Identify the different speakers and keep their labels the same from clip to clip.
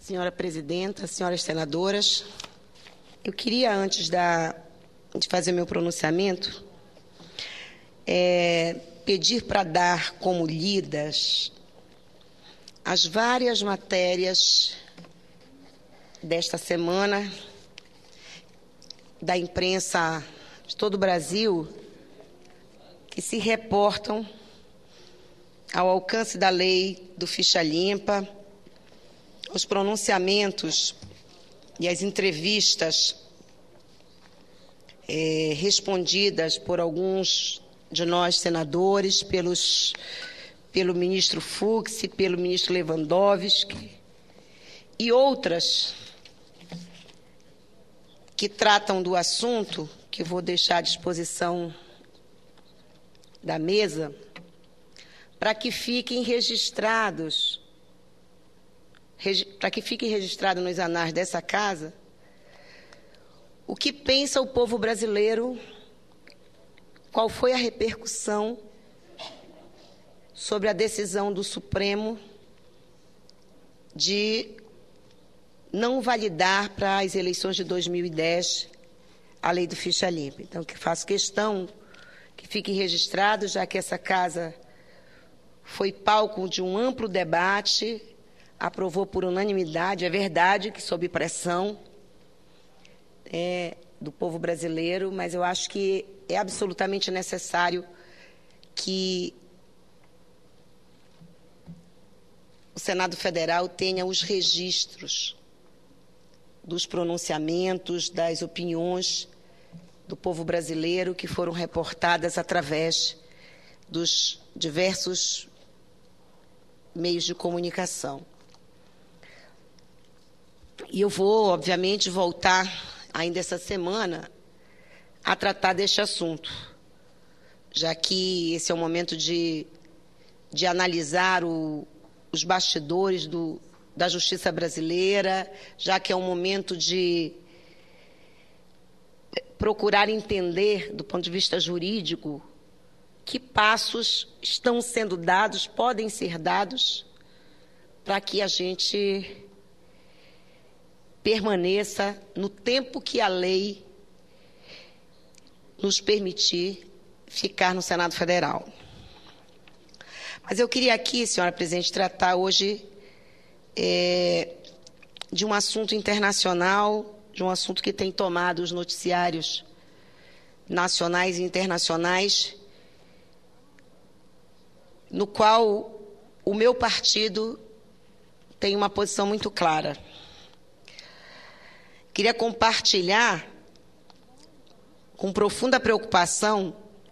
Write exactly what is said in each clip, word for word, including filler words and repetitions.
Speaker 1: Senhora presidenta, senhoras senadoras, eu queria, antes da, de fazer meu pronunciamento, é, pedir para dar como lidas as várias matérias desta semana da imprensa de todo o Brasil que se reportam ao alcance da lei do Ficha Limpa, os pronunciamentos e as entrevistas é, respondidas por alguns de nós senadores, pelos, pelo ministro Fux, pelo ministro Lewandowski e outras que tratam do assunto, que vou deixar à disposição da mesa, para que fiquem registrados para que fique registrado nos anais dessa casa o que pensa o povo brasileiro, qual foi a repercussão sobre a decisão do Supremo de não validar para as eleições de dois mil e dez a lei do Ficha Limpa. Então, que faço questão que fique registrado, já que essa casa foi palco de um amplo debate, aprovou por unanimidade, é verdade que sob pressão é, do povo brasileiro, mas eu acho que é absolutamente necessário que o Senado Federal tenha os registros dos pronunciamentos, das opiniões do povo brasileiro que foram reportadas através dos diversos meios de comunicação. E eu vou, obviamente, voltar ainda essa semana a tratar deste assunto, já que esse é o momento de, de analisar o, os bastidores do, da justiça brasileira, já que é um momento de procurar entender, do ponto de vista jurídico, que passos estão sendo dados, podem ser dados, para que a gente permaneça no tempo que a lei nos permitir ficar no Senado Federal. Mas eu queria aqui, senhora presidente, tratar hoje é, de um assunto internacional, de um assunto que tem tomado os noticiários nacionais e internacionais, no qual o meu partido tem uma posição muito clara. Queria compartilhar, com profunda preocupação,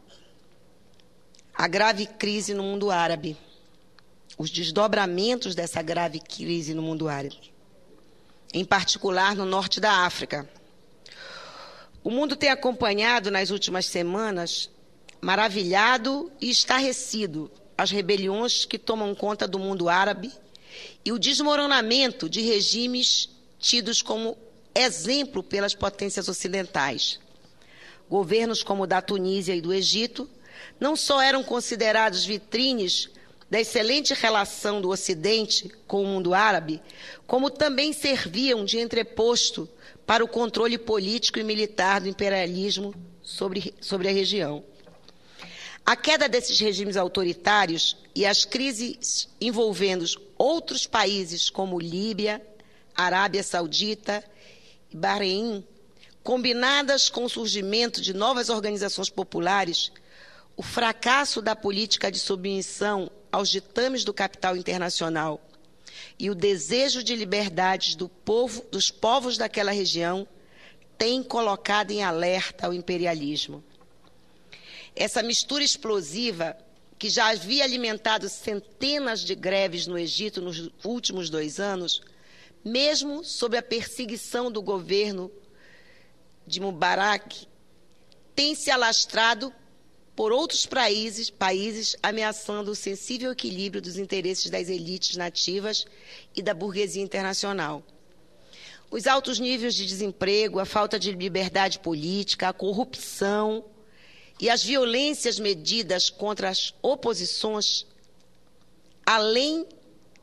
Speaker 1: a grave crise no mundo árabe, os desdobramentos dessa grave crise no mundo árabe, em particular no norte da África. O mundo tem acompanhado nas últimas semanas, maravilhado e estarrecido, as rebeliões que tomam conta do mundo árabe e o desmoronamento de regimes tidos como exemplo pelas potências ocidentais. Governos como o da Tunísia e do Egito não só eram considerados vitrines da excelente relação do Ocidente com o mundo árabe, como também serviam de entreposto para o controle político e militar do imperialismo sobre, sobre a região. A queda desses regimes autoritários e as crises envolvendo outros países como Líbia, Arábia Saudita e Bahrein, combinadas com o surgimento de novas organizações populares, o fracasso da política de submissão aos ditames do capital internacional e o desejo de liberdades do povo, dos povos daquela região têm colocado em alerta o imperialismo. Essa mistura explosiva, que já havia alimentado centenas de greves no Egito nos últimos dois anos, mesmo sob a perseguição do governo de Mubarak, tem se alastrado por outros países, países ameaçando o sensível equilíbrio dos interesses das elites nativas e da burguesia internacional. Os altos níveis de desemprego, a falta de liberdade política, a corrupção e as violências medidas contra as oposições, além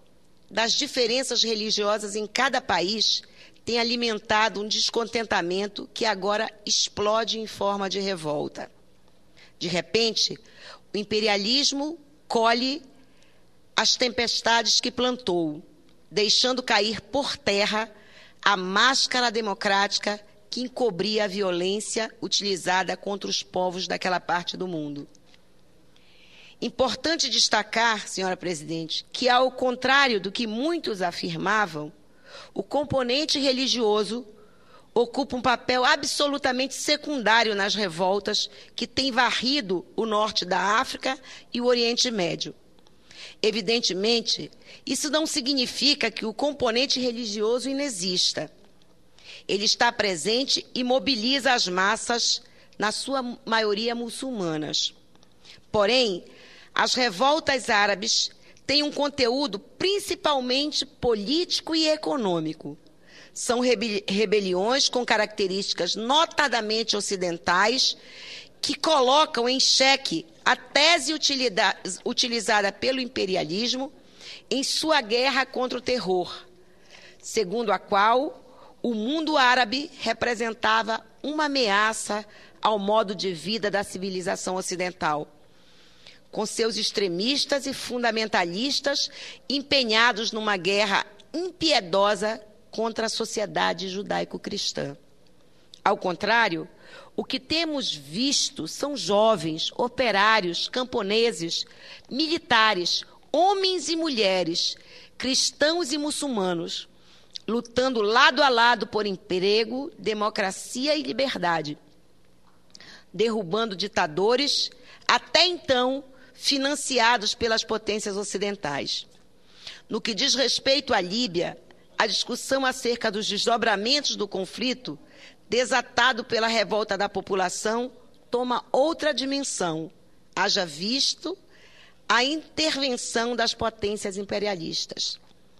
Speaker 1: das diferenças religiosas em cada país tem alimentado um descontentamento que agora explode em forma de revolta. De repente, o imperialismo colhe as tempestades que plantou, deixando cair por terra a máscara democrática que encobria a violência utilizada contra os povos daquela parte do mundo. Importante destacar, senhora presidente, que, ao contrário do que muitos afirmavam, o componente religioso ocupa um papel absolutamente secundário nas revoltas que têm varrido o norte da África e o Oriente Médio. Evidentemente, isso não significa que o componente religioso inexista. Ele está presente e mobiliza as massas, na sua maioria muçulmanas. Porém, as revoltas árabes têm um conteúdo principalmente político e econômico. São rebeliões com características notadamente ocidentais que colocam em xeque a tese utilizada pelo imperialismo em sua guerra contra o terror, segundo a qual o mundo árabe representava uma ameaça ao modo de vida da civilização ocidental, com seus extremistas e fundamentalistas empenhados numa guerra impiedosa contra a sociedade judaico-cristã. Ao contrário, o que temos visto são jovens, operários, camponeses, militares, homens e mulheres, cristãos e muçulmanos, lutando lado a lado por emprego, democracia e liberdade, derrubando ditadores, até então financiados pelas potências ocidentais. No que diz respeito à Líbia, a discussão acerca dos desdobramentos do conflito, desatado pela revolta da população, toma outra dimensão, haja visto a intervenção das potências imperialistas.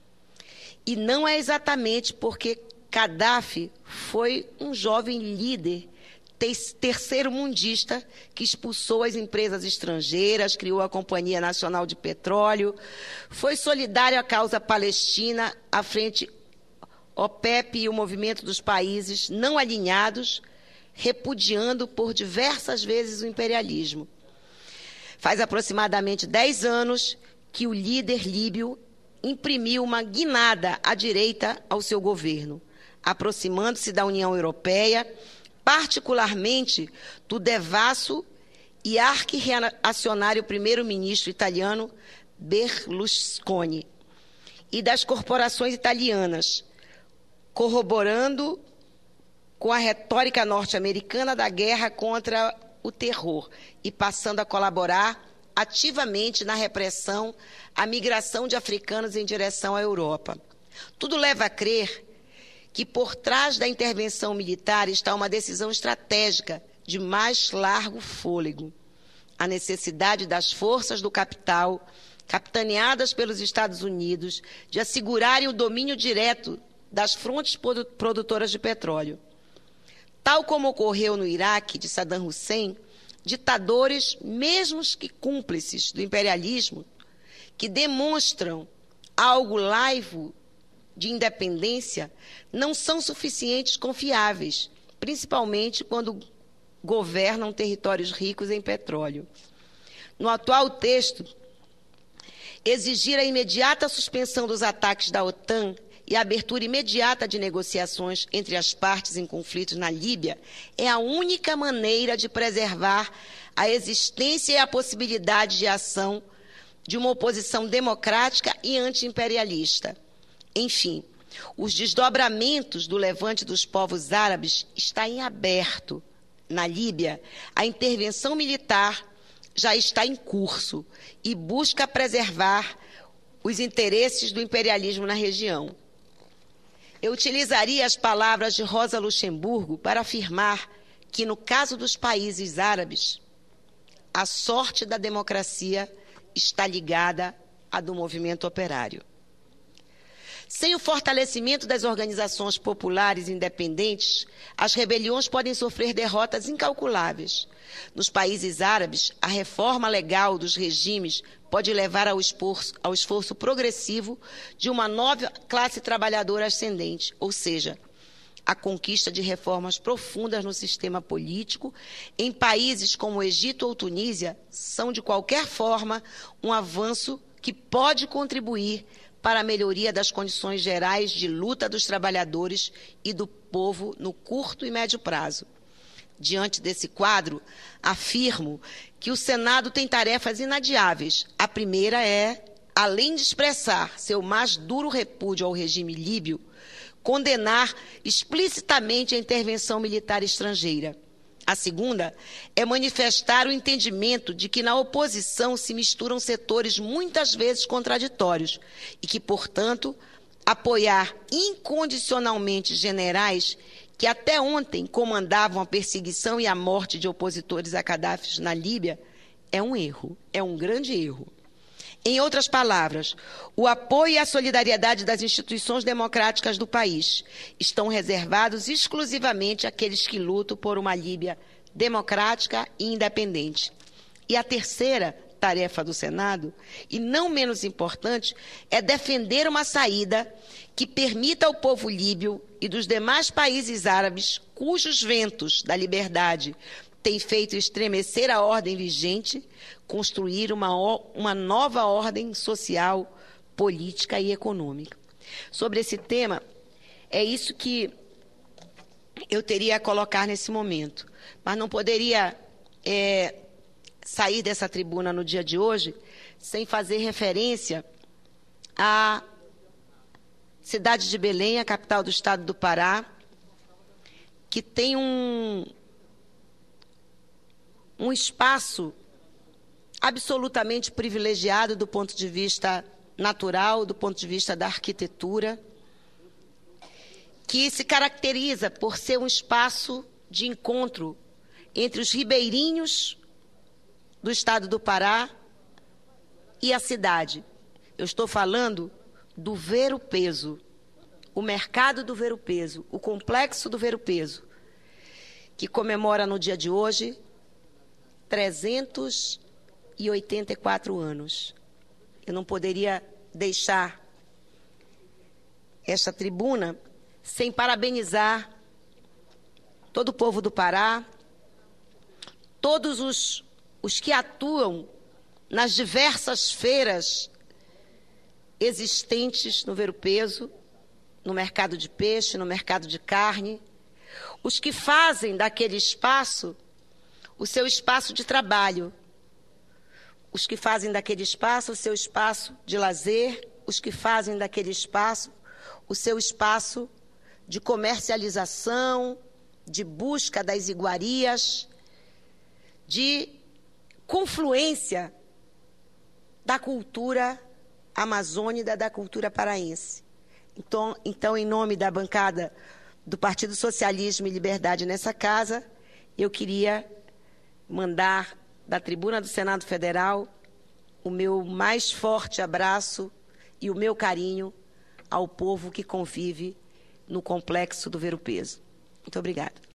Speaker 1: E não é exatamente porque Gaddafi foi um jovem líder terceiro-mundista que expulsou as empresas estrangeiras, criou a Companhia Nacional de Petróleo, foi solidário à causa palestina, à frente OPEP e o movimento dos países não alinhados, repudiando por diversas vezes o imperialismo. Faz aproximadamente dez anos que o líder líbio imprimiu uma guinada à direita ao seu governo, aproximando-se da União Europeia, particularmente do devasso e arqui-reacionário primeiro-ministro italiano Berlusconi e das corporações italianas, corroborando com a retórica norte-americana da guerra contra o terror e passando a colaborar ativamente na repressão à migração de africanos em direção à Europa. Tudo leva a crer que por trás da intervenção militar está uma decisão estratégica de mais largo fôlego. A necessidade das forças do capital, capitaneadas pelos Estados Unidos, de assegurarem o domínio direto das frontes produtoras de petróleo. Tal como ocorreu no Iraque de Saddam Hussein, ditadores, mesmo que cúmplices do imperialismo, que demonstram algo laivo de independência, não são suficientes confiáveis, principalmente quando governam territórios ricos em petróleo. No atual texto, exigir a imediata suspensão dos ataques da OTAN e a abertura imediata de negociações entre as partes em conflitos na Líbia é a única maneira de preservar a existência e a possibilidade de ação de uma oposição democrática e anti-imperialista. Enfim, os desdobramentos do levante dos povos árabes está em aberto. Na Líbia, a intervenção militar já está em curso e busca preservar os interesses do imperialismo na região. Eu utilizaria as palavras de Rosa Luxemburgo para afirmar que, no caso dos países árabes, a sorte da democracia está ligada à do movimento operário. Sem o fortalecimento das organizações populares independentes, as rebeliões podem sofrer derrotas incalculáveis. Nos países árabes, a reforma legal dos regimes pode levar ao esforço, ao esforço progressivo de uma nova classe trabalhadora ascendente, ou seja, a conquista de reformas profundas no sistema político. Em países como o Egito ou Tunísia, são de qualquer forma um avanço que pode contribuir para a melhoria das condições gerais de luta dos trabalhadores e do povo no curto e médio prazo. Diante desse quadro, afirmo que o Senado tem tarefas inadiáveis. A primeira é, além de expressar seu mais duro repúdio ao regime líbio, condenar explicitamente a intervenção militar estrangeira. A segunda é manifestar o entendimento de que na oposição se misturam setores muitas vezes contraditórios e que, portanto, apoiar incondicionalmente generais que até ontem comandavam a perseguição e a morte de opositores a Gaddafi na Líbia é um erro, é um grande erro. Em outras palavras, o apoio e a solidariedade das instituições democráticas do país estão reservados exclusivamente àqueles que lutam por uma Líbia democrática e independente. E a terceira tarefa do Senado, e não menos importante, é defender uma saída que permita ao povo líbio e dos demais países árabes cujos ventos da liberdade têm feito estremecer a ordem vigente, construir uma, uma nova ordem social, política e econômica. Sobre esse tema, é isso que eu teria a colocar nesse momento. Mas não poderia é, sair dessa tribuna no dia de hoje sem fazer referência à cidade de Belém, a capital do estado do Pará, que tem um... um espaço absolutamente privilegiado do ponto de vista natural, do ponto de vista da arquitetura, que se caracteriza por ser um espaço de encontro entre os ribeirinhos do estado do Pará e a cidade. Eu estou falando do Ver-o-Peso, o mercado do Ver-o-Peso, o complexo do Ver-o-Peso, que comemora no dia de hoje trezentos e oitenta e quatro anos. Eu não poderia deixar esta tribuna sem parabenizar todo o povo do Pará, todos os, os que atuam nas diversas feiras existentes no Ver-o-Peso, no mercado de peixe, no mercado de carne, os que fazem daquele espaço o seu espaço de trabalho, os que fazem daquele espaço o seu espaço de lazer, os que fazem daquele espaço o seu espaço de comercialização, de busca das iguarias, de confluência da cultura amazônica, da cultura paraense. Então, então, em nome da bancada do Partido Socialismo e Liberdade nessa casa, eu queria mandar da tribuna do Senado Federal o meu mais forte abraço e o meu carinho ao povo que convive no complexo do Ver-o-Peso. Muito obrigada.